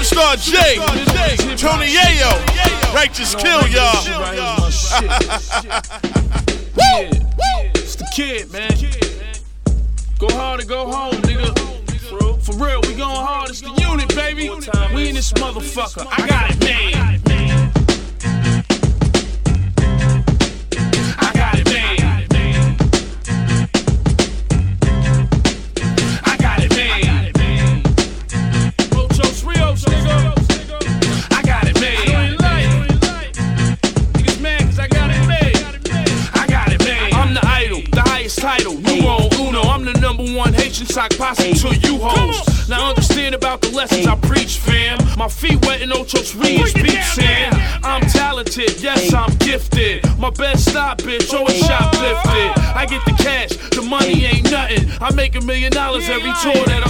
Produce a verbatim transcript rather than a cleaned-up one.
Superstar J, Tony Yayo, Righteous Kill, y'all. Yeah, it's the kid, man. Go hard or go home, nigga. For real, we going hard. It's the unit, baby. We in this motherfucker. I got it made. I got it made. I got it made. Muchos Rios, nigga. I got it made. Niggas mad cause I got it made. I got it made. I'm the idol, the highest title. Numero uno. I'm the number one Haitian sock posse to you hoes. Now understand about the lessons I preach, fam. My feet wet in Ochos Rios beach sand. I'm talented, yes I'm gifted. My best stop, bitch, always shoplifted. I get the cash, the money ain't nothing. I make a million dollars every tour that I'm